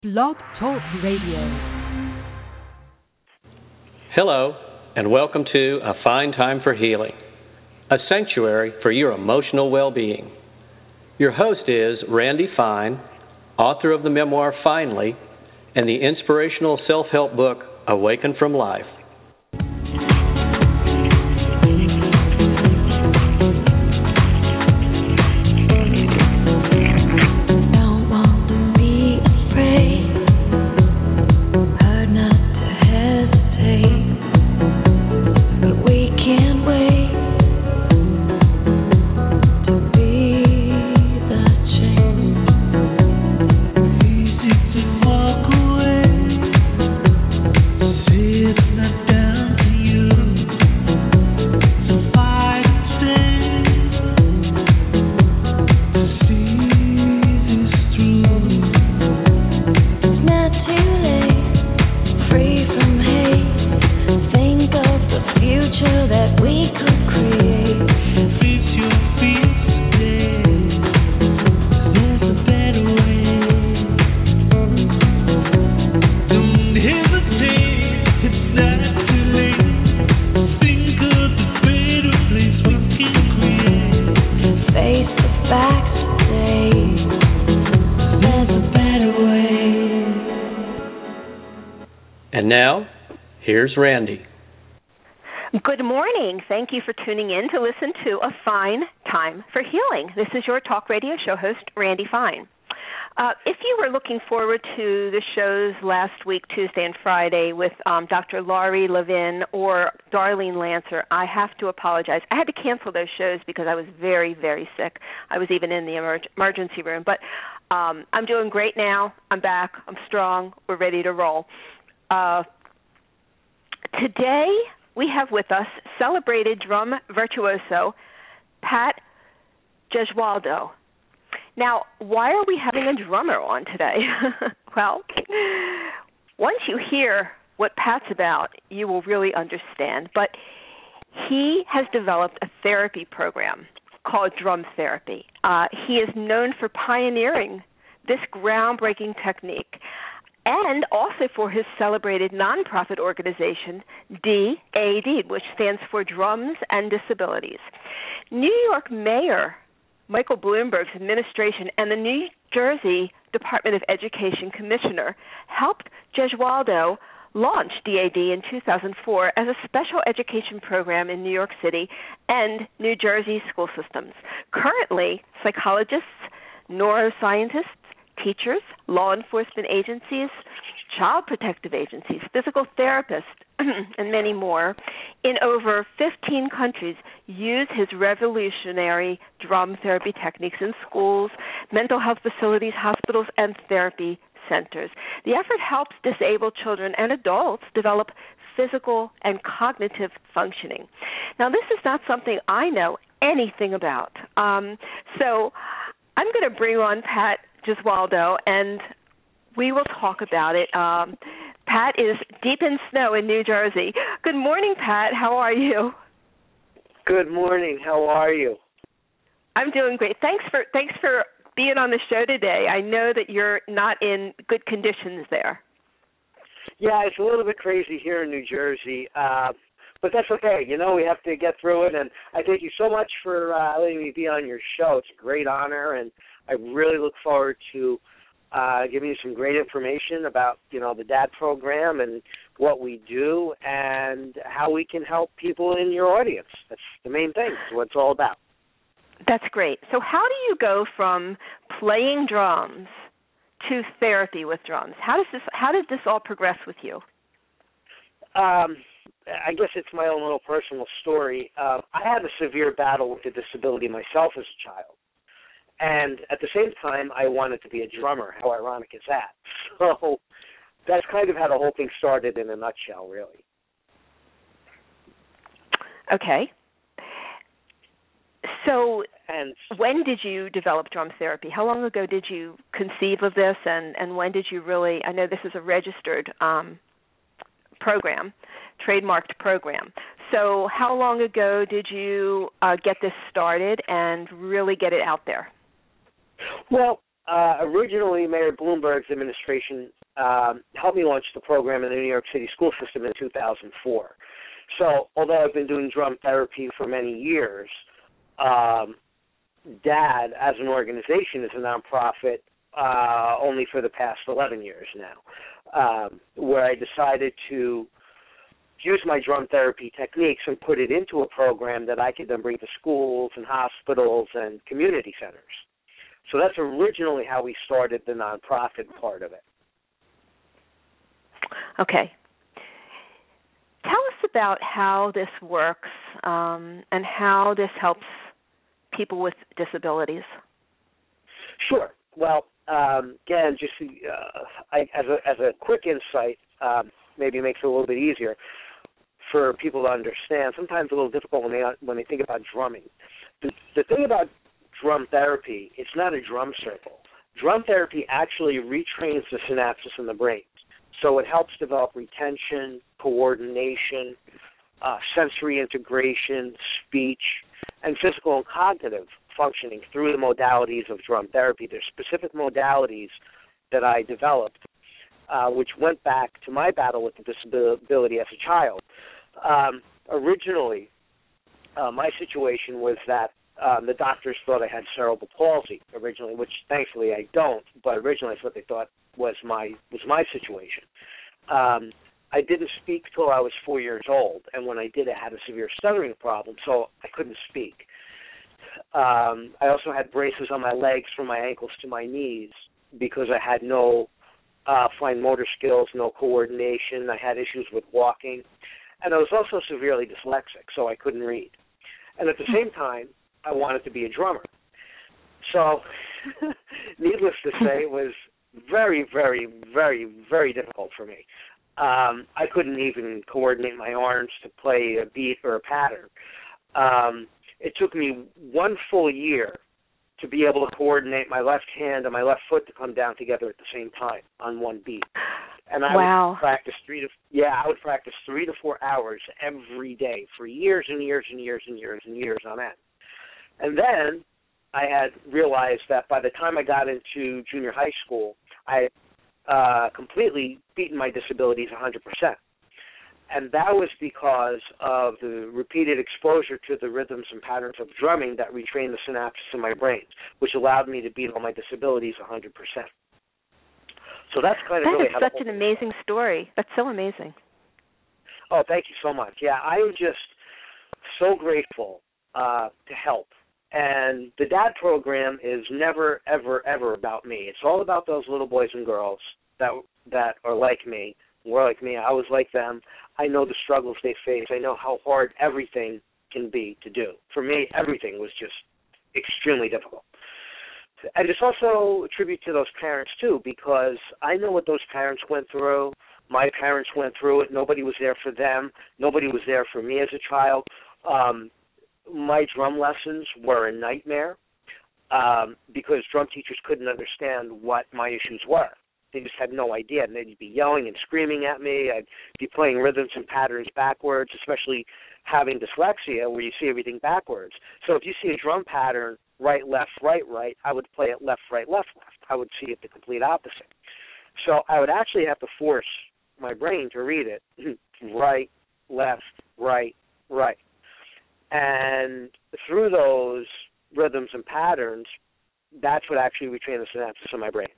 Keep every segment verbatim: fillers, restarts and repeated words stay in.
Blog Talk Radio. Hello, and welcome to A Fine Time for Healing, a sanctuary for your emotional well-being. Your host is Randy Fine, author of the memoir Finally, and the inspirational self-help book Awaken from Life. And now, here's Randy. Good morning. Thank you for tuning in to listen to A Fine Time for Healing. This is your talk radio show host, Randy Fine. Uh, if you were looking forward to the shows last week, Tuesday and Friday, with um, Doctor Laurie Levin or Darlene Lancer, I have to apologize. I had to cancel those shows because I was very, very sick. I was even in the emer- emergency room. But um, I'm doing great now. I'm back. I'm strong. We're ready to roll. Uh, today we have with us celebrated drum virtuoso Pat Gesualdo. Now, why are we having a drummer on today? Well, once you hear what Pat's about, you will really understand. But he has developed a therapy program called Drum Therapy. Uh, he is known for pioneering this groundbreaking technique, and also for his celebrated nonprofit organization, D A D, which stands for Drums and Disabilities. New York Mayor Michael Bloomberg's administration and the New Jersey Department of Education Commissioner helped Gesualdo launch D A D in two thousand four as a special education program in New York City and New Jersey school systems. Currently, psychologists, neuroscientists, teachers, law enforcement agencies, child protective agencies, physical therapists, and many more in over fifteen countries use his revolutionary drum therapy techniques in schools, mental health facilities, hospitals, and therapy centers. The effort helps disabled children and adults develop physical and cognitive functioning. Now, this is not something I know anything about. Um, so I'm going to bring on Pat Gesualdo, and we will talk about it. Um, Pat is deep in snow in New Jersey. Good morning, Pat. How are you? Good morning. How are you? I'm doing great. Thanks for thanks for being on the show today. I know that you're not in good conditions there. Yeah, it's a little bit crazy here in New Jersey, uh, but that's okay. You know, we have to get through it, and I thank you so much for uh, letting me be on your show. It's a great honor, and I really look forward to uh, giving you some great information about, you know, the D A D program and what we do and how we can help people in your audience. That's the main thing. That's what it's all about. That's great. So how do you go from playing drums to therapy with drums? How does this how did this all progress with you? Um, I guess it's my own little personal story. Uh, I had a severe battle with a disability myself as a child. And at the same time, I wanted to be a drummer. How ironic is that? So that's kind of how the whole thing started in a nutshell, really. Okay. So and when did you develop drum therapy? How long ago did you conceive of this, and, and when did you really, I know this is a registered um, program, trademarked program. So how long ago did you uh, get this started and really get it out there? Well, uh, originally Mayor Bloomberg's administration um, helped me launch the program in the New York City school system in two thousand four. So although I've been doing drum therapy for many years, um, DAD as an organization is a nonprofit uh, only for the past eleven years now, um, where I decided to use my drum therapy techniques and put it into a program that I could then bring to schools and hospitals and community centers. So that's originally how we started the nonprofit part of it. Okay. Tell us about how this works um, and how this helps people with disabilities. Sure. Well, um, again, just uh, I, as, a, as a quick insight, um, maybe it makes it a little bit easier for people to understand. Sometimes a little difficult when they when they think about drumming. The, the thing about drum therapy, it's not a drum circle. Drum therapy actually retrains the synapses in the brain. So it helps develop retention, coordination, uh, sensory integration, speech, and physical and cognitive functioning through the modalities of drum therapy. There's specific modalities that I developed, uh, which went back to my battle with the disability as a child. Um, originally, uh, my situation was that um, the doctors thought I had cerebral palsy originally, which thankfully I don't, but originally that's what they thought was my was my situation. Um, I didn't speak till I was four years old, and when I did, I had a severe stuttering problem, so I couldn't speak. Um, I also had braces on my legs from my ankles to my knees because I had no uh, fine motor skills, no coordination. I had issues with walking. And I was also severely dyslexic, so I couldn't read. And at the same time, I wanted to be a drummer. So, needless to say, it was very, very, very, very difficult for me. Um, I couldn't even coordinate my arms to play a beat or a pattern. Um, it took me one full year to be able to coordinate my left hand and my left foot to come down together at the same time on one beat. And I wow. would practice three to yeah, I would practice three to four hours every day for years and years and years and years and years on end. And then I had realized that by the time I got into junior high school, I had uh, completely beaten my disabilities one hundred percent. And that was because of the repeated exposure to the rhythms and patterns of drumming that retrained the synapses in my brain, which allowed me to beat all my disabilities one hundred percent. So that's kind of that really is how such an amazing story. That's so amazing. Oh, thank you so much. Yeah, I am just so grateful uh, to help. And the DAD program is never, ever, ever about me. It's all about those little boys and girls that that are like me. We're like me. I was like them. I know the struggles they face. I know how hard everything can be to do. For me, everything was just extremely difficult. And it's also a tribute to those parents, too, because I know what those parents went through. My parents went through it. Nobody was there for them. Nobody was there for me as a child. Um, my drum lessons were a nightmare um, because drum teachers couldn't understand what my issues were. They just had no idea, and they'd be yelling and screaming at me. I'd be playing rhythms and patterns backwards, especially having dyslexia where you see everything backwards. So if you see a drum pattern, right, left, right, right, I would play it left, right, left, left. I would see it the complete opposite. So I would actually have to force my brain to read it right, left, right, right. And through those rhythms and patterns, that's what actually retrained the synapses in my brain.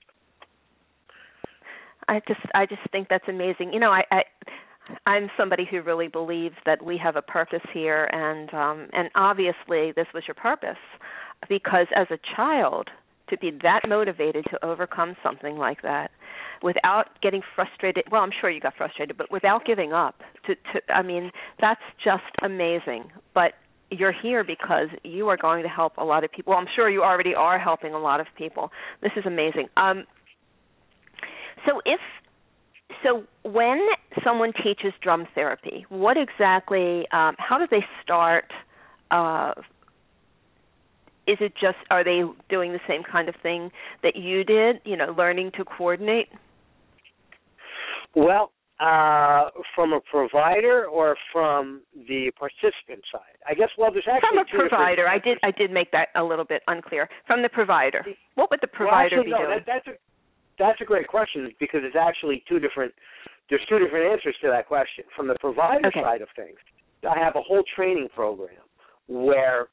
I just, I just think that's amazing. You know, I, I, I'm somebody who really believes that we have a purpose here, and um, and obviously this was your purpose, because as a child, to be that motivated to overcome something like that, without getting frustrated. Well, I'm sure you got frustrated, but without giving up. To, to, I mean, that's just amazing. But you're here because you are going to help a lot of people. Well, I'm sure you already are helping a lot of people. This is amazing. Um, so if so, when someone teaches drum therapy, what exactly? Um, how do they start? Uh, Is it just, are they doing the same kind of thing that you did, you know, learning to coordinate? Well, Uh, from a provider or from the participant side? I guess, well, there's actually From a two provider. I different... did I did make that a little bit unclear. From the provider. What would the well, provider actually, be no, doing? That, that's, a, that's a great question because it's actually two different, there's two different answers to that question. From the provider okay. side of things, I have a whole training program where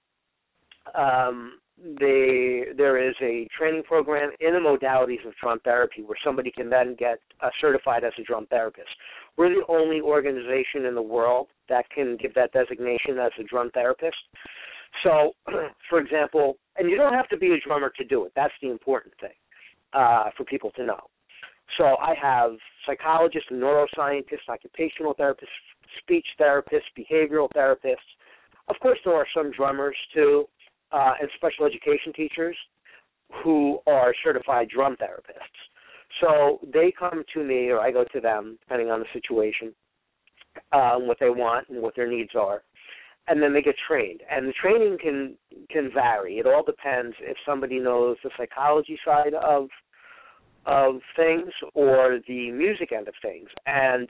um, they, there is a training program in the modalities of drum therapy where somebody can then get uh, certified as a drum therapist. We're the only organization in the world that can give that designation as a drum therapist. So, for example, and you don't have to be a drummer to do it. That's the important thing uh, for people to know. So I have psychologists, neuroscientists, occupational therapists, speech therapists, behavioral therapists. Of course, there are some drummers, too, uh, and special education teachers who are certified drum therapists. So they come to me or I go to them, depending on the situation, um, what they want and what their needs are. And then they get trained. And the training can can vary. It all depends if somebody knows the psychology side of of things or the music end of things. And,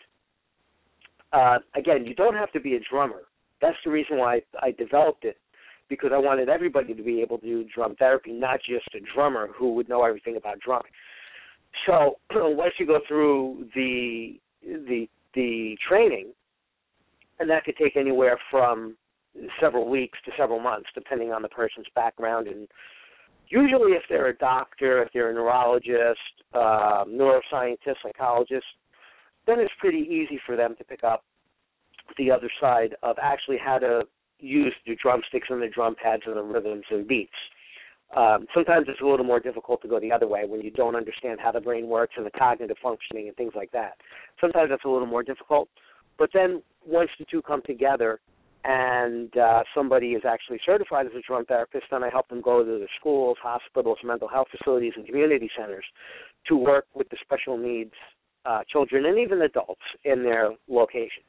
uh, again, you don't have to be a drummer. That's the reason why I developed it, because I wanted everybody to be able to do drum therapy, not just a drummer who would know everything about drumming. So once you go through the the the training, and that could take anywhere from several weeks to several months, depending on the person's background. And usually if they're a doctor, if they're a neurologist, uh, neuroscientist, psychologist, then it's pretty easy for them to pick up the other side of actually how to use the drumsticks and the drum pads and the rhythms and beats. Um, sometimes it's a little more difficult to go the other way when you don't understand how the brain works and the cognitive functioning and things like that. Sometimes that's a little more difficult. But then once the two come together and uh, somebody is actually certified as a drum therapist, then I help them go to the schools, hospitals, mental health facilities, and community centers to work with the special needs uh, children and even adults in their locations.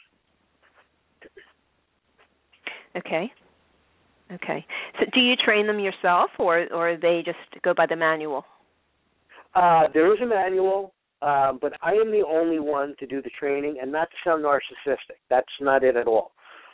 Okay. Okay. So do you train them yourself, or, or they just go by the manual? Uh, there is a manual, uh, but I am the only one to do the training, and not to sound narcissistic. That's not it at all.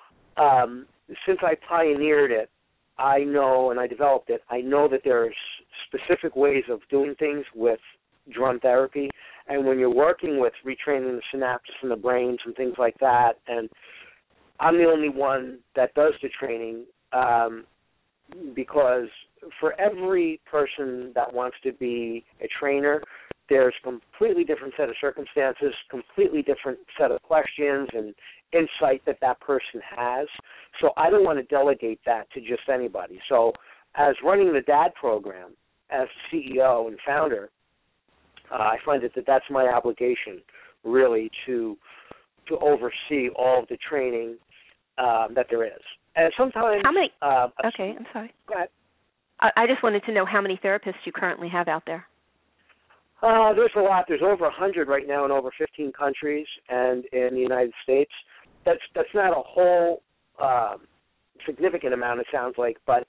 Um, since I pioneered it, I know, and I developed it, I know that there's specific ways of doing things with drum therapy, and when you're working with retraining the synapses in the brains and things like that, and I'm the only one that does the training, um, because for every person that wants to be a trainer, there's a completely different set of circumstances, completely different set of questions and insight that that person has. So I don't want to delegate that to just anybody. So as running the D A D program, as C E O and founder, uh, I find that, that that's my obligation, really, to to oversee all of the training um, that there is. And sometimes... How many? Uh, okay, I'm sorry. Go ahead. I, I just wanted to know how many therapists you currently have out there. Uh, there's a lot. There's over one hundred right now in over fifteen countries and in the United States. That's that's not a whole um, significant amount, it sounds like, but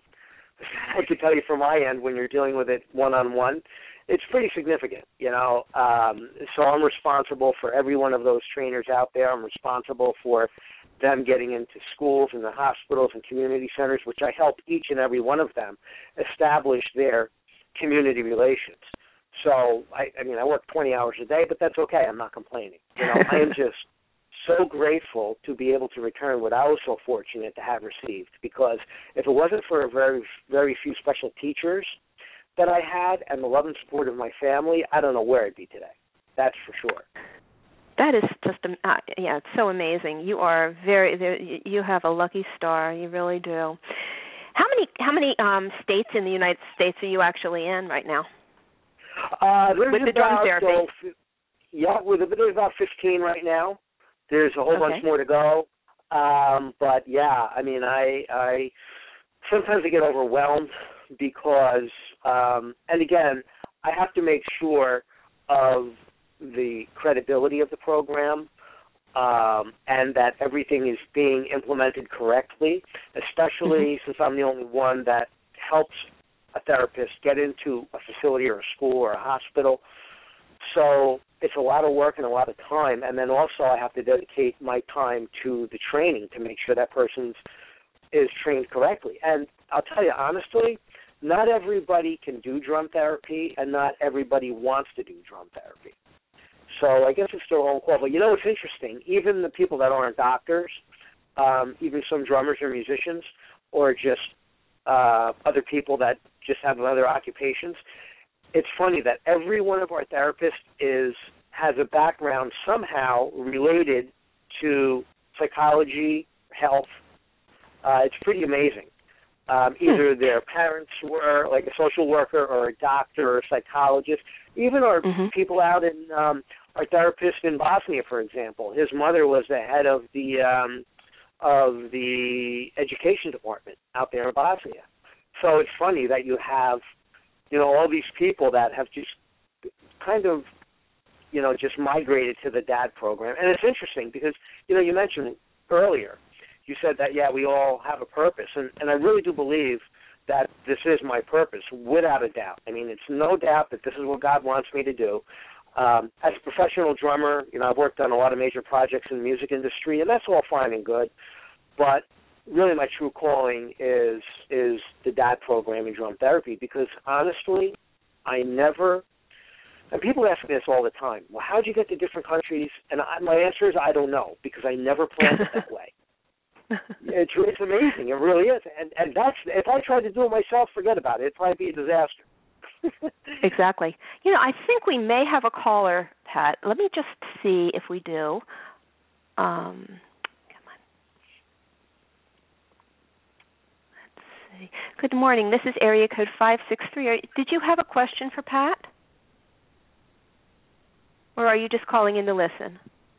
I can tell you from my end, when you're dealing with it one-on-one, it's pretty significant, you know. Um, so I'm responsible for every one of those trainers out there. I'm responsible for them getting into schools and the hospitals and community centers, which I help each and every one of them establish their community relations. So, I, I mean, I work twenty hours a day, but that's okay. I'm not complaining. You know, I am just so grateful to be able to return what I was so fortunate to have received, because if it wasn't for a very, very few special teachers that I had and the love and support of my family, I don't know where I'd be today. That's for sure. That is just, uh, yeah, it's so amazing. You are very, you have a lucky star. You really do. How many, how many um, states in the United States are you actually in right now? Uh, there's with the about, drum therapy? So, yeah, with, there's about fifteen right now. There's a whole okay. bunch more to go. Um, but, yeah, I mean, I, I sometimes I get overwhelmed because, um, and again, I have to make sure of the credibility of the program um, and that everything is being implemented correctly, especially mm-hmm. since I'm the only one that helps a therapist get into a facility or a school or a hospital. So it's a lot of work and a lot of time, and then also I have to dedicate my time to the training to make sure that person is trained correctly. And I'll tell you honestly, not everybody can do drum therapy, and not everybody wants to do drum therapy. So I guess it's their own call. But you know what's interesting? Even the people that aren't doctors, um, even some drummers or musicians, or just uh, other people that just have other occupations, it's funny that every one of our therapists is has a background somehow related to psychology, health. Uh, it's pretty amazing. Um, either their parents were like a social worker or a doctor or a psychologist. Even our mm-hmm. people out in, um, our therapist in Bosnia, for example, his mother was the head of the um, of the education department out there in Bosnia. So it's funny that you have, you know, all these people that have just kind of, you know, just migrated to the D A D program. And it's interesting because, you know, you mentioned earlier, you said that, yeah, we all have a purpose. And, and I really do believe that this is my purpose, without a doubt. I mean, it's no doubt that this is what God wants me to do. Um, as a professional drummer, you know, I've worked on a lot of major projects in the music industry, and that's all fine and good. But really my true calling is is the D A D program in drum therapy, because honestly, I never, and people ask me this all the time, well, how'd you get to different countries? And I, my answer is I don't know, because I never planned it that way. It's, it's amazing. It really is. And, and that's, if I tried to do it myself, forget about it. It'd probably be a disaster. Exactly. You know, I think we may have a caller, Pat. Let me just see if we do. Um, come on. Let's see. Good morning. This is area code five six three. Did you have a question for Pat? Or are you just calling in to listen?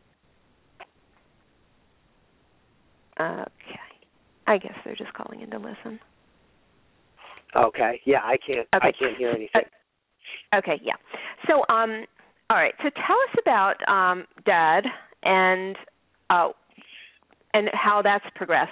Okay. I guess they're just calling in to listen. Okay. Yeah, I can't. Okay. I can't hear anything. Uh, okay. Yeah. So, um, all right. So, tell us about um, D A D and uh, and how that's progressed.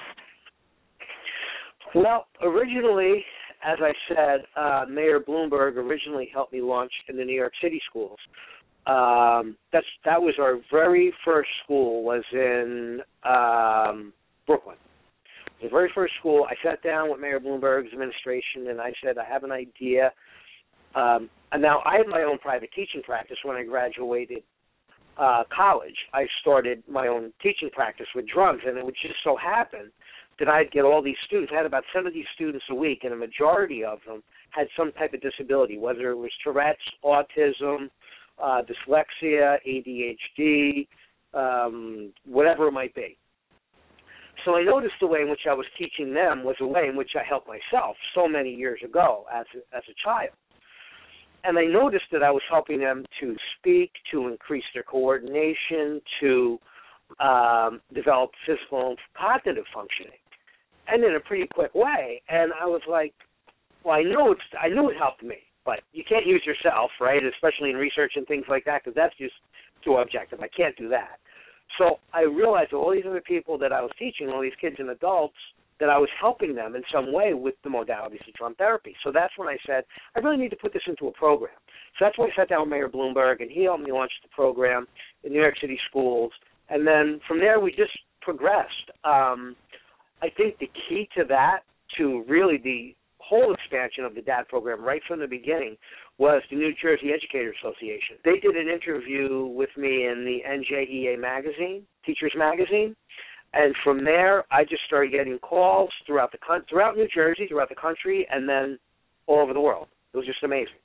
Well, originally, as I said, uh, Mayor Bloomberg originally helped me launch in the New York City schools. Um, that's that was our very first school. Was in um, Brooklyn. The very first school, I sat down with Mayor Bloomberg's administration, and I said, I have an idea. Um, and now, I had my own private teaching practice when I graduated uh, college. I started my own teaching practice with drums, and it would just so happen that I'd get all these students. I had about seventy students a week, and a majority of them had some type of disability, whether it was Tourette's, autism, uh, dyslexia, A D H D, um, whatever it might be. So I noticed the way in which I was teaching them was a way in which I helped myself so many years ago as a, as a child. And I noticed that I was helping them to speak, to increase their coordination, to um, develop physical and cognitive functioning, and in a pretty quick way. And I was like, well, I know it's, I knew it helped me, but you can't use yourself, right, especially in research and things like that, because that's just too objective. I can't do that. So I realized that all these other people that I was teaching, all these kids and adults, that I was helping them in some way with the modalities of drum therapy. So that's when I said, I really need to put this into a program. So that's when I sat down with Mayor Bloomberg, and he helped me launch the program in New York City schools. And then from there, we just progressed. Um, I think the key to that, to really the whole expansion of the D A D program right from the beginning, was the New Jersey Educators Association. They did an interview with me in the N J E A magazine, Teachers Magazine, and from there I just started getting calls throughout the throughout New Jersey, throughout the country, and then all over the world. It was just amazing.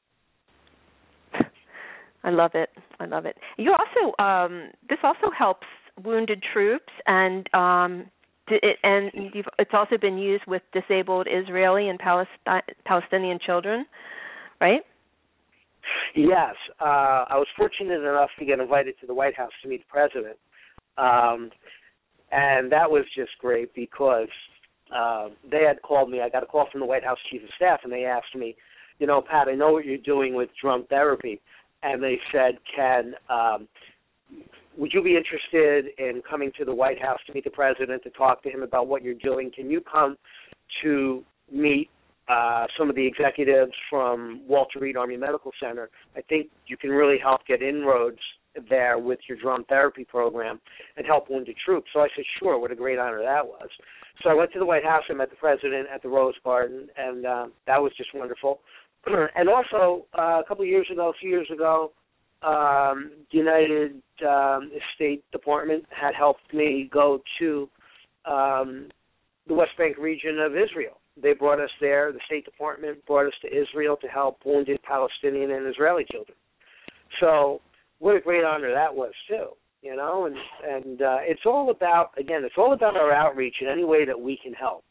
I love it. I love it. You also um, this also helps wounded troops, and um, it, and you've, it's also been used with disabled Israeli and Palestine, Palestinian children, right? Yes, uh, I was fortunate enough to get invited to the White House to meet the president, um, and that was just great because uh, they had called me. I got a call from the White House Chief of Staff, and they asked me, you know, Pat, I know what you're doing with drum therapy, and they said, can um, would you be interested in coming to the White House to meet the president to talk to him about what you're doing? Can you come to meet Uh, some of the executives from Walter Reed Army Medical Center? I think you can really help get inroads there with your drum therapy program and help wounded troops. So I said, sure, what a great honor that was. So I went to the White House. I met the president at the Rose Garden, and uh, that was just wonderful. And also, uh, a couple of years ago, a few years ago, um, the United um, State Department had helped me go to um, the West Bank region of Israel. They brought us there. The State Department brought us to Israel to help wounded Palestinian and Israeli children. So what a great honor that was, too, you know. And, and uh, it's all about, again, it's all about our outreach in any way that we can help.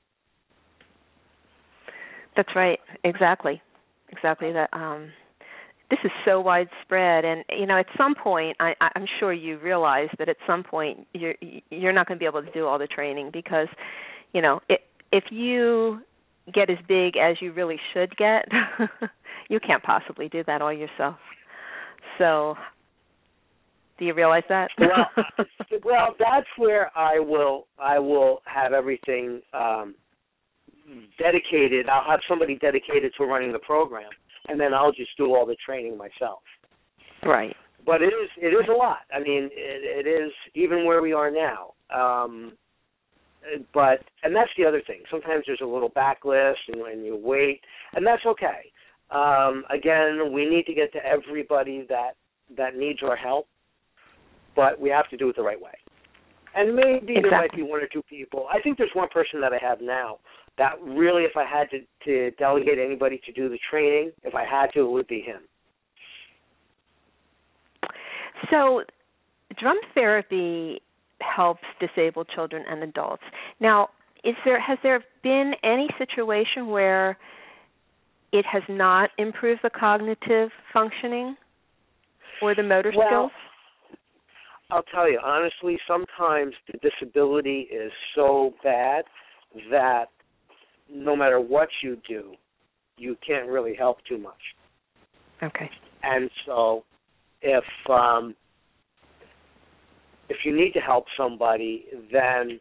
That's right. Exactly. Exactly. That. Um, this is so widespread. And, you know, at some point, I, I'm sure you realize that at some point you're, you're not going to be able to do all the training because, you know, it, if you get as big as you really should get, you can't possibly do that all yourself. So, do you realize that? well, well, that's where I will I will have everything um, dedicated. I'll have somebody dedicated to running the program, and then I'll just do all the training myself. Right. But it is it is a lot. I mean, it, it is even where we are now. Um, But and that's the other thing. Sometimes there's a little backlist, and, and you wait, and that's okay. Um, again, we need to get to everybody that that needs our help, but we have to do it the right way. And maybe exactly. There might be one or two people. I think there's one person that I have now that really, if I had to, to delegate anybody to do the training, if I had to, it would be him. So, drum therapy helps disabled children and adults. Now, is there has there been any situation where it has not improved the cognitive functioning or the motor well, skills? I'll tell you, honestly, sometimes the disability is so bad that no matter what you do, you can't really help too much. Okay. And so if um, if you need to help somebody, then,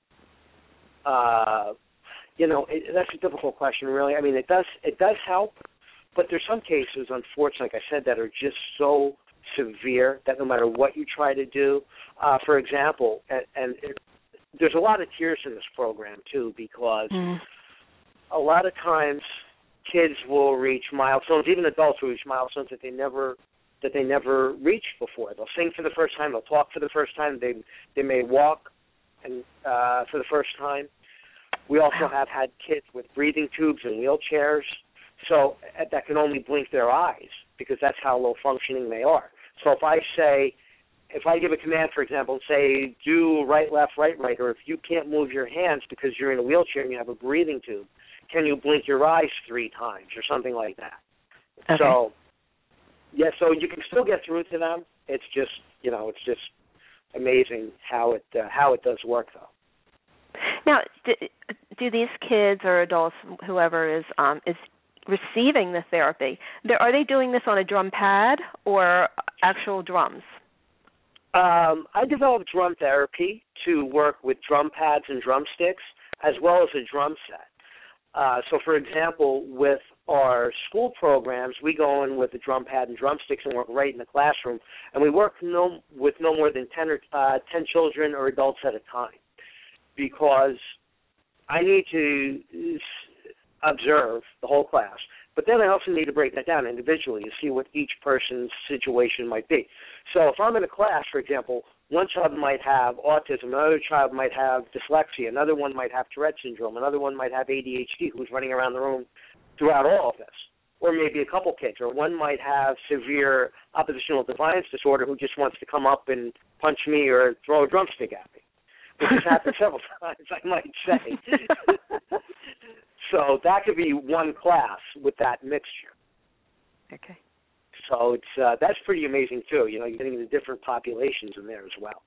uh, you know, it, that's a difficult question, really. I mean, it does it does help, but there's some cases, unfortunately, like I said, that are just so severe that no matter what you try to do, uh, for example, and, and it, there's a lot of tears in this program, too, because mm. a lot of times kids will reach milestones, even adults will reach milestones that they never that they never reached before. They'll sing for the first time, they'll talk for the first time, they they may walk and uh, for the first time. We also have had kids with breathing tubes and wheelchairs, so uh, that can only blink their eyes because that's how low functioning they are. So if I say, if I give a command, for example, say, do right, left, right, right, or if you can't move your hands because you're in a wheelchair and you have a breathing tube, can you blink your eyes three times or something like that? Okay. So, yeah, so you can still get through to them. It's just, you know, it's just amazing how it uh, how it does work, though. Now, do, do these kids or adults, whoever is um, is receiving the therapy, are they doing this on a drum pad or actual drums? Um, I developed drum therapy to work with drum pads and drumsticks as well as a drum set. Uh, so, for example, with our school programs, we go in with a drum pad and drumsticks and work right in the classroom, and we work no, with no more than ten, or, uh, ten children or adults at a time because I need to observe the whole class, but then I also need to break that down individually to see what each person's situation might be. So if I'm in a class, for example, one child might have autism, another child might have dyslexia, another one might have Tourette syndrome, another one might have A D H D who's running around the room throughout all of this, or maybe a couple kids, or one might have severe oppositional defiance disorder who just wants to come up and punch me or throw a drumstick at me, which has happened several times, I might say. So that could be one class with that mixture. Okay. So it's uh, that's pretty amazing too. You know, you're getting the different populations in there as well.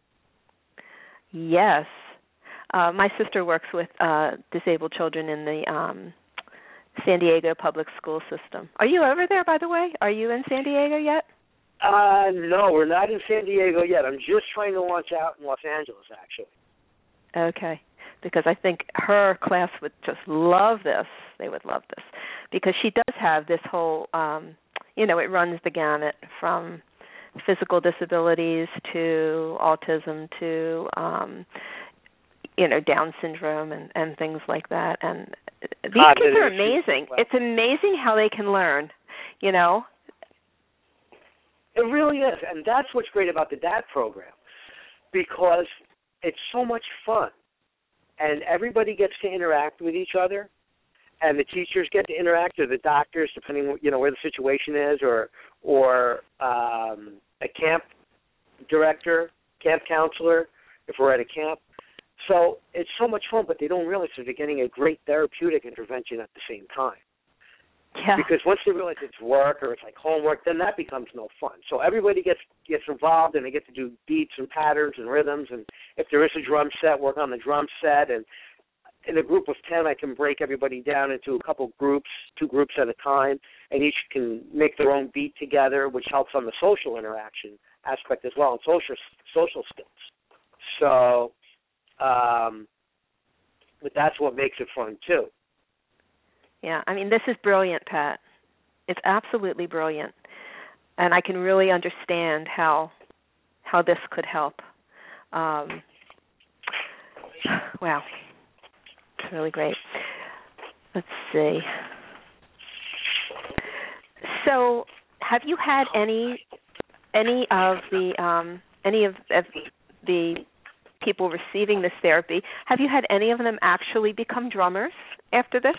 Yes, uh, my sister works with uh, disabled children in the um, San Diego public school system. Are you over there, by the way? Are you in San Diego yet? Uh, no, we're not in San Diego yet. I'm just trying to launch out in Los Angeles, actually. Okay. Because I think her class would just love this. They would love this. Because she does have this whole, um, you know, it runs the gamut from physical disabilities to autism to um, you know, Down syndrome and, and things like that. And these Ah, kids are is amazing. well. It's amazing how they can learn, you know. It really is, and that's what's great about the D A T program, because it's so much fun, and everybody gets to interact with each other, and the teachers get to interact, or the doctors, depending, you know, where the situation is, or or um, a camp director, camp counselor, if we're at a camp. So it's so much fun, but they don't realize that they're getting a great therapeutic intervention at the same time. Yeah. Because once they realize it's work or it's like homework, then that becomes no fun. So everybody gets gets involved, and they get to do beats and patterns and rhythms. And if there is a drum set, work on the drum set. And in a group of ten, I can break everybody down into a couple groups, two groups at a time, and each can make their own beat together, which helps on the social interaction aspect as well, and social social skills. So, um, but that's what makes it fun too. Yeah, I mean, this is brilliant, Pat. It's absolutely brilliant, and I can really understand how how this could help. Um, wow, it's really great. Let's see. So, have you had any any of the um, any of, of the people receiving this therapy? Have you had any of them actually become drummers after this?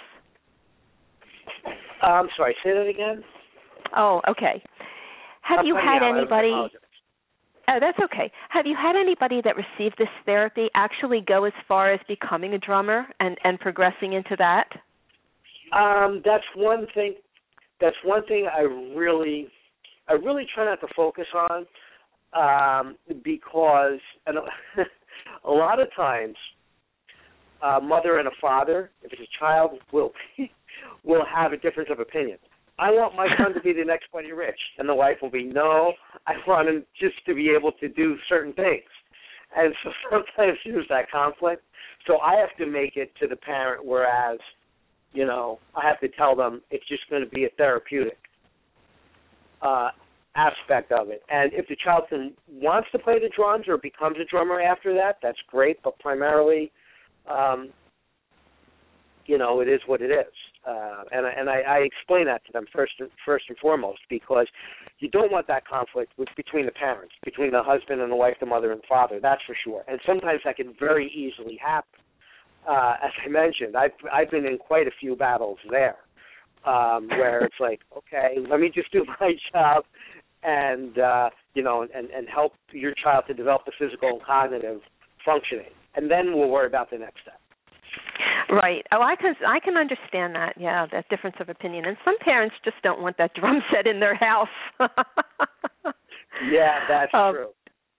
I'm sorry, say that again? Oh, okay. Have I'm you had out. anybody... I Oh, that's okay. Have you had anybody that received this therapy actually go as far as becoming a drummer and, and progressing into that? Um, that's one thing. That's one thing I really, I really try not to focus on, um, because and a lot of times, a mother and a father, if it's a child, will will have a difference of opinion. I want my son to be the next Buddy Rich, and the wife will be, no, I want him just to be able to do certain things. And so sometimes there's that conflict. So I have to make it to the parent, whereas, you know, I have to tell them it's just going to be a therapeutic uh, aspect of it. And if the child can, wants to play the drums or becomes a drummer after that, that's great, but primarily, um, you know, it is what it is. Uh, and and I, I explain that to them first and, first and foremost, because you don't want that conflict with, between the parents, between the husband and the wife, the mother and father, that's for sure. And sometimes that can very easily happen. Uh, as I mentioned, I've, I've been in quite a few battles there, um, where it's like, okay, let me just do my job and, uh, you know, and, and help your child to develop the physical and cognitive functioning. And then we'll worry about the next step. Right. Oh, I can I can understand that. Yeah, that difference of opinion. And some parents just don't want that drum set in their house. Yeah, that's um, true.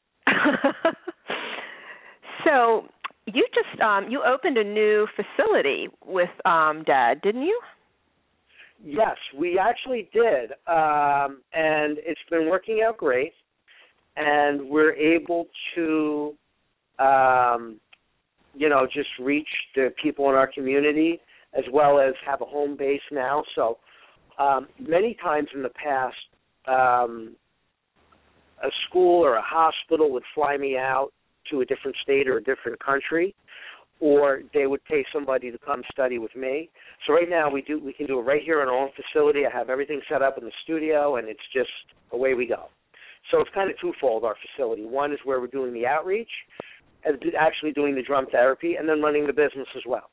So you just um, you opened a new facility with um, Dad, didn't you? Yes, we actually did, um, and it's been working out great. And we're able to. Um, you know, just reach the people in our community, as well as have a home base now. So um, many times in the past, um, a school or a hospital would fly me out to a different state or a different country, or they would pay somebody to come study with me. So right now we do we can do it right here in our own facility. I have everything set up in the studio, and it's just away we go. So it's kind of twofold, our facility. One is where we're doing the outreach, actually doing the drum therapy, and then running the business as well.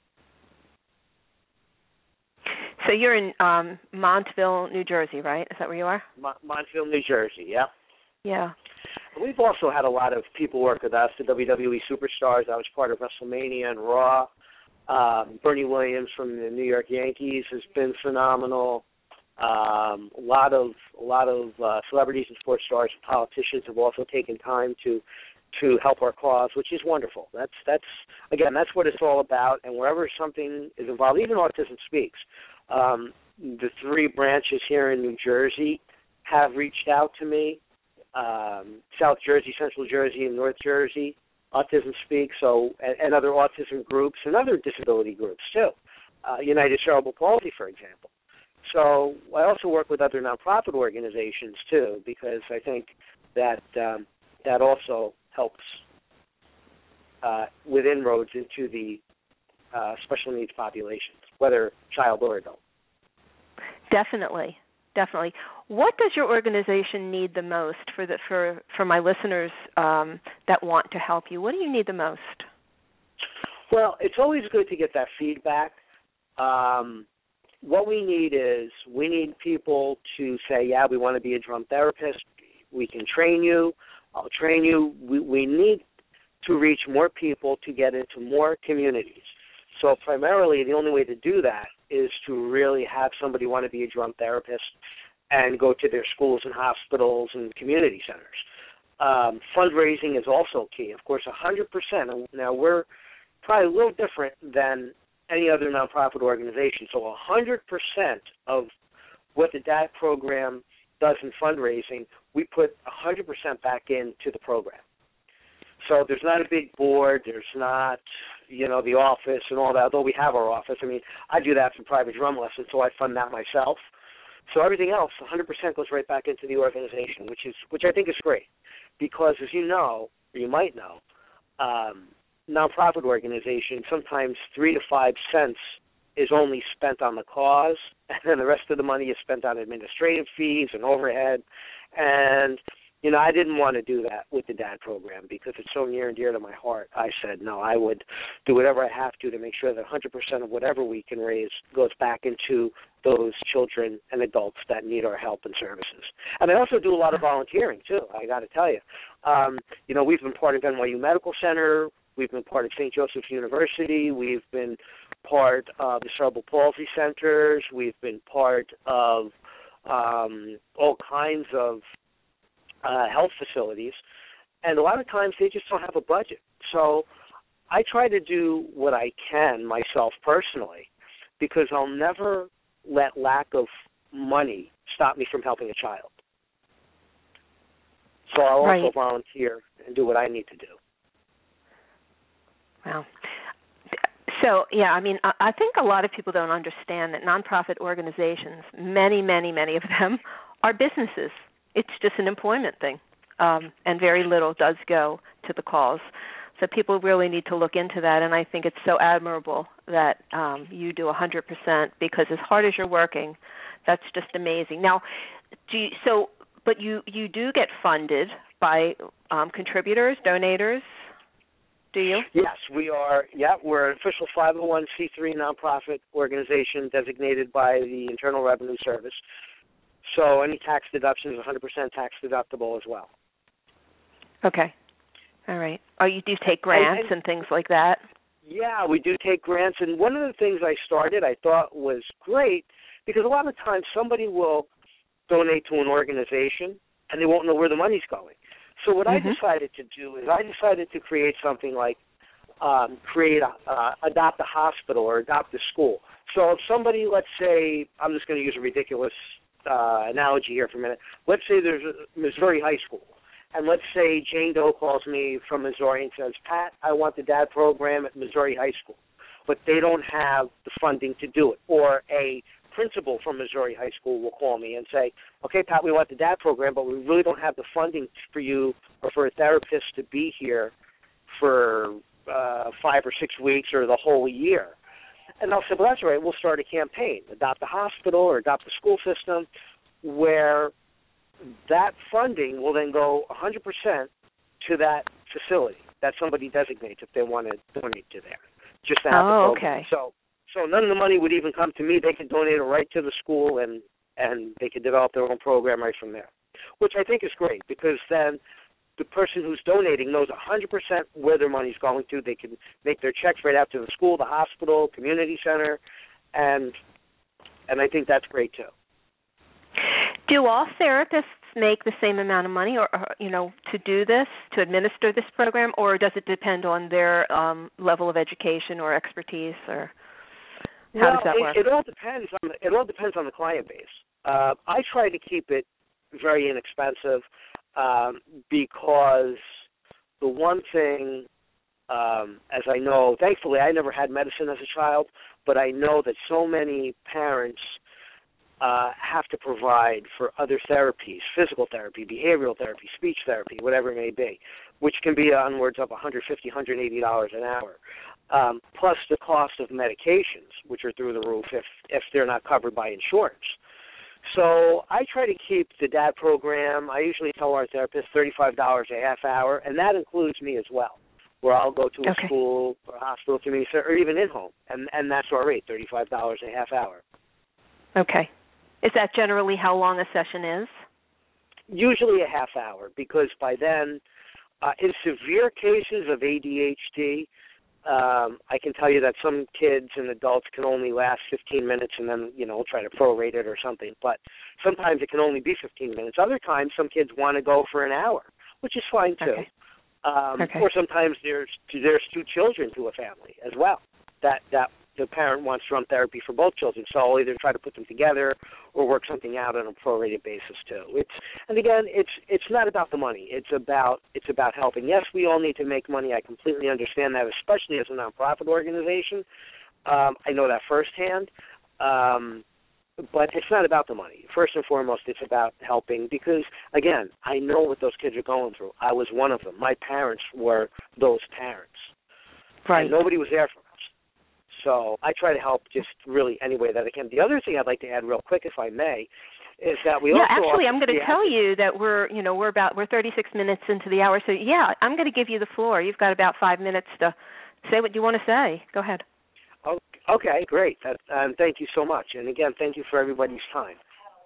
So you're in um, Montville, New Jersey, right? Is that where you are? Mon- Montville, New Jersey, yeah. Yeah. We've also had a lot of people work with us, the W W E superstars. I was part of WrestleMania and Raw. Um, Bernie Williams from the New York Yankees has been phenomenal. Um, a lot of a lot of uh, celebrities and sports stars and politicians have also taken time to to help our cause, which is wonderful. That's that's again, that's what it's all about. And wherever something is involved, even Autism Speaks, um, the three branches here in New Jersey have reached out to me. Um, South Jersey, Central Jersey, and North Jersey, Autism Speaks, so and, and other autism groups and other disability groups too. Uh, United Cerebral Palsy, for example. So I also work with other nonprofit organizations too, because I think that um, that also helps uh, with inroads into the uh, special needs populations, whether child or adult. Definitely, definitely. What does your organization need the most for the for for my listeners um, that want to help you? What do you need the most? Well, it's always good to get that feedback. Um, what we need is we need people to say, yeah, we want to be a drum therapist. We can train you. I'll train you. We, we need to reach more people to get into more communities. So primarily the only way to do that is to really have somebody want to be a drum therapist and go to their schools and hospitals and community centers. Um, fundraising is also key. Of course, one hundred percent. Now, we're probably a little different than any other nonprofit organization. So one hundred percent of what the D A D program does in fundraising, we put one hundred percent back into the program. So there's not a big board. There's not, you know, the office and all that, although we have our office. I mean, I do that for private drum lessons, so I fund that myself. So everything else, one hundred percent goes right back into the organization, which is which I think is great. Because as you know, or you might know, um, nonprofit organizations, sometimes three to five cents is only spent on the cause, and then the rest of the money is spent on administrative fees and overhead. And, you know, I didn't want to do that with the D A D program because it's so near and dear to my heart. I said, no, I would do whatever I have to to make sure that one hundred percent of whatever we can raise goes back into those children and adults that need our help and services. And I also do a lot of volunteering, too, I got to tell you. Um, you know, we've been part of N Y U Medical Center. We've been part of Saint Joseph's University. We've been part of the Cerebral Palsy Centers. We've been part of um, all kinds of uh, health facilities. And a lot of times they just don't have a budget. So I try to do what I can myself personally because I'll never let lack of money stop me from helping a child. So I'll also right. volunteer and do what I need to do. Wow. So, yeah, I mean, I think a lot of people don't understand that nonprofit organizations, many, many, many of them, are businesses. It's just an employment thing, um, and very little does go to the cause. So people really need to look into that, and I think it's so admirable that um, you do one hundred percent because as hard as you're working, that's just amazing. Now, do you, so, but you, you do get funded by um, contributors, donators, do you? Yes, we are. Yeah, we're an official five oh one c three nonprofit organization designated by the Internal Revenue Service. So any tax deduction is one hundred percent tax deductible as well. Okay. All right. Oh, you do take grants and, and, and things like that? Yeah, we do take grants. And one of the things I started I thought was great because a lot of times somebody will donate to an organization and they won't know where the money's going. So what mm-hmm. I decided to do is I decided to create something like um, create a, uh, adopt a hospital or adopt a school. So if somebody, let's say, I'm just going to use a ridiculous uh, analogy here for a minute. Let's say there's a Missouri high school. And let's say Jane Doe calls me from Missouri and says, Pat, I want the D A D program at Missouri High School. But they don't have the funding to do it. Or a principal from Missouri High School will call me and say, okay, Pat, we want the D A D program, but we really don't have the funding for you or for a therapist to be here for uh, five or six weeks or the whole year. And I'll say, well, that's all right. We'll start a campaign, adopt a hospital or adopt a school system where that funding will then go one hundred percent to that facility that somebody designates if they want to donate to there, just to have oh, the program. Okay. So, so none of the money would even come to me. They could donate it right to the school, and, and they could develop their own program right from there, which I think is great because then the person who's donating knows one hundred percent where their money's going to. They can make their checks right out to the school, the hospital, community center, and and I think that's great too. Do all therapists make the same amount of money, or, or you know, to do this, to administer this program, or does it depend on their um, level of education or expertise, or how well, does that it, work? It all depends on the, it all depends on the client base. Uh, I try to keep it very inexpensive um, because the one thing, um, as I know, thankfully I never had medicine as a child, but I know that so many parents uh, have to provide for other therapies, physical therapy, behavioral therapy, speech therapy, whatever it may be, which can be onwards of one hundred fifty dollars, one hundred eighty dollars an hour, um, plus the cost of medications, which are through the roof if, if they're not covered by insurance. So I try to keep the D A D program, I usually tell our therapists thirty-five dollars a half hour, and that includes me as well, where I'll go to a okay. school or a hospital, community center, or even in-home, and, and that's our rate, thirty-five dollars a half hour. Okay. Is that generally how long a session is? Usually a half hour, because by then, uh, in severe cases of A D H D, um, I can tell you that some kids and adults can only last fifteen minutes and then, you know, try to prorate it or something. But sometimes it can only be fifteen minutes. Other times some kids want to go for an hour, which is fine too. Okay. Um, okay. Or sometimes there's there's two children to a family as well. That that the parent wants to run therapy for both children, so I'll either try to put them together or work something out on a prorated basis too. It's and again, it's it's not about the money. It's about it's about helping. Yes, we all need to make money. I completely understand that, especially as a nonprofit organization. Um, I know that firsthand. Um, But it's not about the money. First and foremost, it's about helping because, again, I know what those kids are going through. I was one of them. My parents were those parents. Right. And nobody was there for us. So I try to help just really any way that I can. The other thing I'd like to add real quick, if I may, is that we yeah, also... Yeah, actually, I'm going to yeah. tell you that we're, you know, we're about, we're thirty-six minutes into the hour. So, yeah, I'm going to give you the floor. You've got about five minutes to say what you want to say. Go ahead. Okay, great. That, um, thank you so much. And, again, thank you for everybody's time.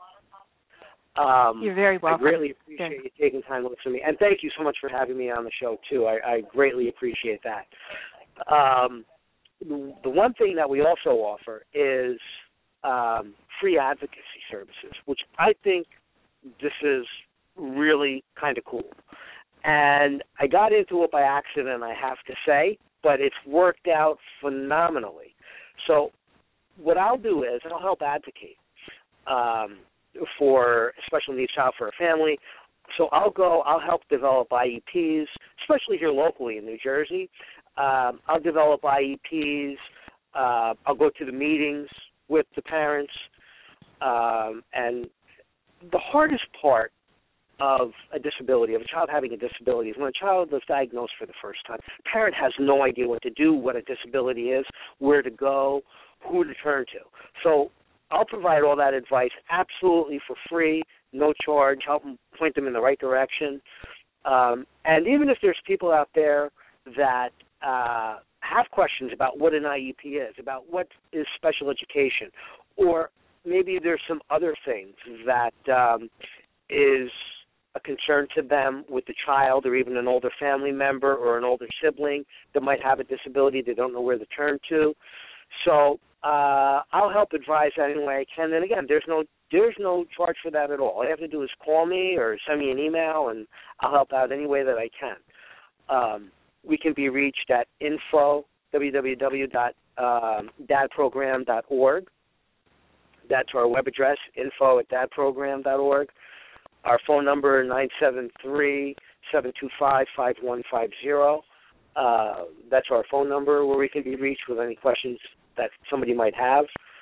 Um, You're very welcome. I greatly appreciate yeah. you taking time to listen to me. And thank you so much for having me on the show, too. I, I greatly appreciate that. Um, the one thing that we also offer is um, free advocacy services, which I think this is really kind of cool. And I got into it by accident, I have to say, but it's worked out phenomenally. So what I'll do is I'll help advocate um, for a special needs child for a family. So I'll go, I'll help develop I E Ps, especially here locally in New Jersey. Um, I'll develop I E Ps. Uh, I'll go to the meetings with the parents. Um, and the hardest part of a disability, of a child having a disability, is when a child is diagnosed for the first time. The parent has no idea what to do, what a disability is, where to go, who to turn to. So I'll provide all that advice absolutely for free, no charge, help them, point them in the right direction. Um, and even if there's people out there that uh, have questions about what an I E P is, about what is special education, or maybe there's some other things that um, is a concern to them with the child or even an older family member or an older sibling that might have a disability they don't know where to turn to. So uh, I'll help advise that any way I can. And again, there's no there's no charge for that at all. All you have to do is call me or send me an email, and I'll help out any way that I can. Um, we can be reached at info, w w w dot dad program dot org. That's our web address, info at dad program dot org. Our phone number, nine seven three, seven two five, five one five zero. Uh, that's our phone number where we can be reached with any questions that somebody might have.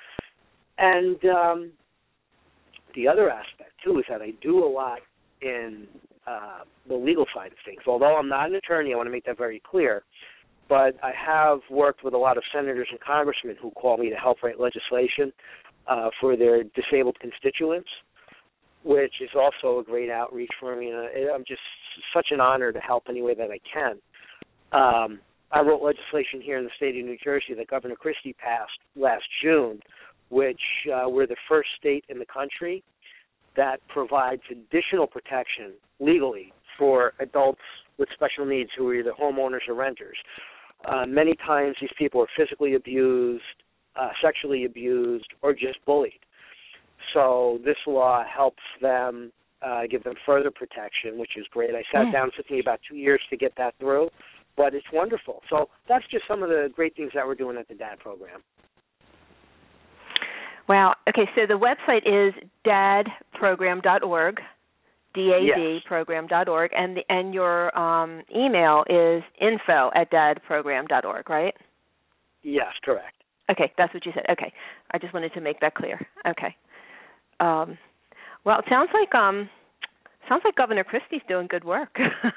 And um, the other aspect, too, is that I do a lot in uh, the legal side of things. Although I'm not an attorney, I want to make that very clear, but I have worked with a lot of senators and congressmen who call me to help write legislation uh, for their disabled constituents, which is also a great outreach for me. And I'm just such an honor to help any way that I can. Um, I wrote legislation here in the state of New Jersey that Governor Christie passed last June, which uh, we're the first state in the country that provides additional protection legally for adults with special needs who are either homeowners or renters. Uh, many times these people are physically abused, uh, sexually abused, or just bullied. So this law helps them, uh, give them further protection, which is great. I sat mm. down, it took me about two years to get that through, but it's wonderful. So that's just some of the great things that we're doing at the D A D program. Wow. Okay, so the website is dad program dot org, D A D yes. program dot org, and the, and your um, email is info at dad program dot org, right? Yes, correct. Okay, that's what you said. Okay. I just wanted to make that clear. Okay. um, well, it sounds like um, sounds like Governor Christie's doing good work.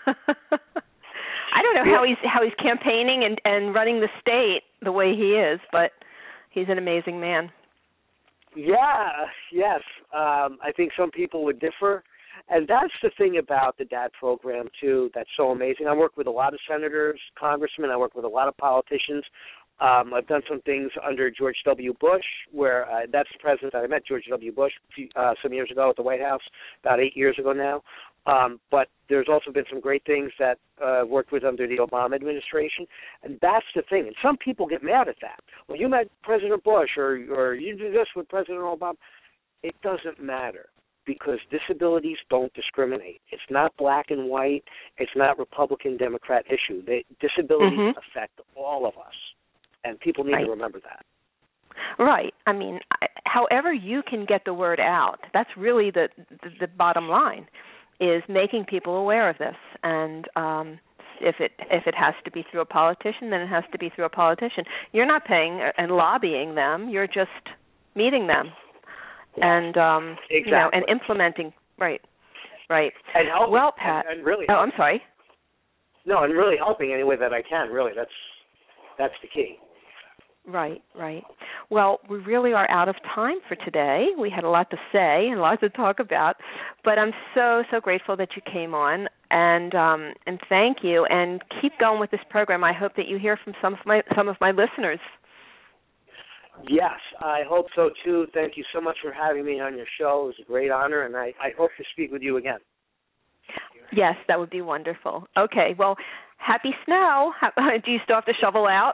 I don't know how he's how he's campaigning and, and running the state the way he is, but he's an amazing man. Yeah, yes. Um, I think some people would differ. And that's the thing about the D A D program, too, that's so amazing. I work with a lot of senators, congressmen. I work with a lot of politicians. Um, I've done some things under George W. Bush, where uh, that's the president that I met, George W. Bush, uh, some years ago at the White House, about eight years ago now. Um, but there's also been some great things that uh, worked with under the Obama administration, and that's the thing. And some people get mad at that. Well, you met President Bush, or or you did this with President Obama. It doesn't matter, because disabilities don't discriminate. It's not black and white. It's not Republican, Democrat issue. They, disabilities mm-hmm. affect all of us, and people need right. to remember that. Right. I mean, however you can get the word out, that's really the the, the bottom line, is making people aware of this. And um, if it if it has to be through a politician, then it has to be through a politician. You're not paying and lobbying them. You're just meeting them. And um, exactly. you know, and implementing, right, right. And helping, well, Pat. And, and really, oh, I'm sorry. No, and really helping any way that I can. Really, that's that's the key. Right, right. Well, we really are out of time for today. We had a lot to say and a lot to talk about, but I'm so so grateful that you came on, and um, and thank you. And keep going with this program. I hope that you hear from some of my some of my listeners. Yes, I hope so, too. Thank you so much for having me on your show. It was a great honor, and I, I hope to speak with you again. Yes, that would be wonderful. Okay, well, happy snow. Do you still have to shovel out?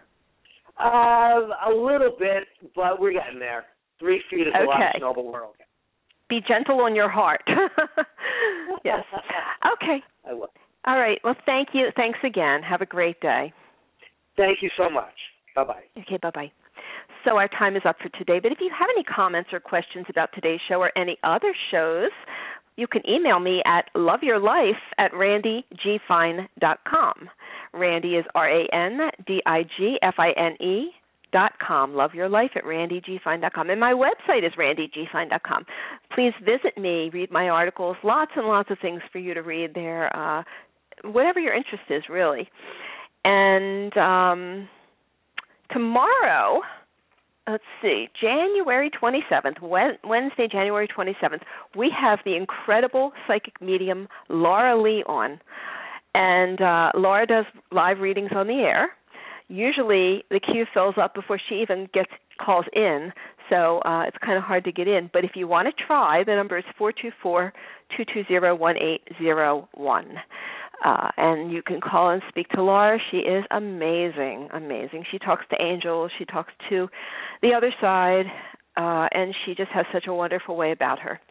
uh, a little bit, but we're getting there. Three feet is okay. a lot of snow, but we're okay. Be gentle on your heart. Yes. Okay. I will. All right. Well, thank you. Thanks again. Have a great day. Thank you so much. Bye-bye. Okay, bye-bye. So our time is up for today, but if you have any comments or questions about today's show or any other shows, you can email me at loveyourlife at randy g fine dot com. Randy is R A N D I G F I N E dot com. Loveyourlife at randy g fine dot com. And my website is randy g fine dot com. Please visit me, read my articles, lots and lots of things for you to read there, uh, whatever your interest is, really. And um, tomorrow... Let's see, January twenty-seventh, Wednesday, January twenty-seventh, we have the incredible psychic medium Laura Lee on. And uh, Laura does live readings on the air. Usually the queue fills up before she even gets calls in, so uh, it's kind of hard to get in. But if you want to try, the number is four two four, two two zero, one eight zero one. Uh, and you can call and speak to Laura. She is amazing, amazing. She talks to angels. She talks to the other side, uh, and she just has such a wonderful way about her.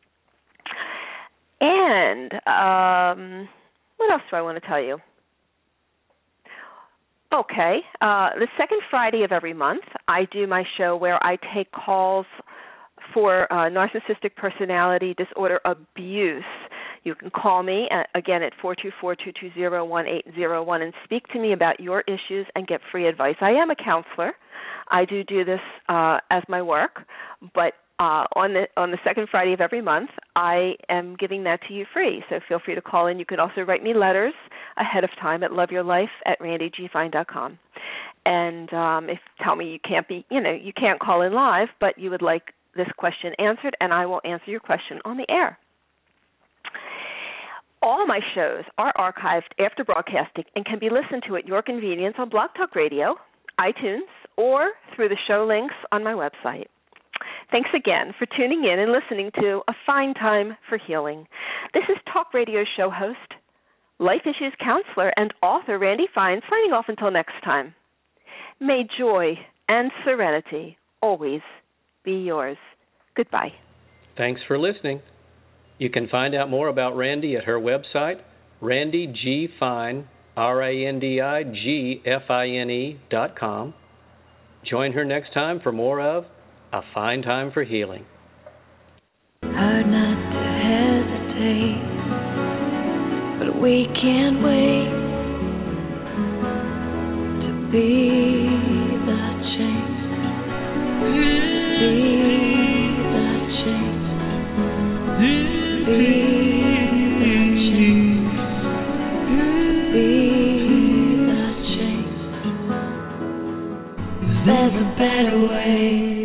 And um, what else do I want to tell you? Okay, uh, the second Friday of every month, I do my show where I take calls for uh, narcissistic personality disorder abuse. You can call me, at, again, at four two four, two two zero, one eight zero one and speak to me about your issues and get free advice. I am a counselor. I do do this uh, as my work, but uh, on the on the second Friday of every month, I am giving that to you free. So feel free to call in. You can also write me letters ahead of time at loveyourlife at randy g fine dot com. And um, if tell me you can't be, you know, you can't call in live, but you would like this question answered, and I will answer your question on the air. All my shows are archived after broadcasting and can be listened to at your convenience on Blog Talk Radio, iTunes, or through the show links on my website. Thanks again for tuning in and listening to A Fine Time for Healing. This is Talk Radio show host, life issues counselor, and author Randy Fine signing off until next time. May joy and serenity always be yours. Goodbye. Thanks for listening. You can find out more about Randy at her website, Randy G. Fine, R A N D I G F I N E dot com. Join her next time for more of A Fine Time for Healing. Hard not to hesitate, but we can't wait to be the change, be the change. a better way.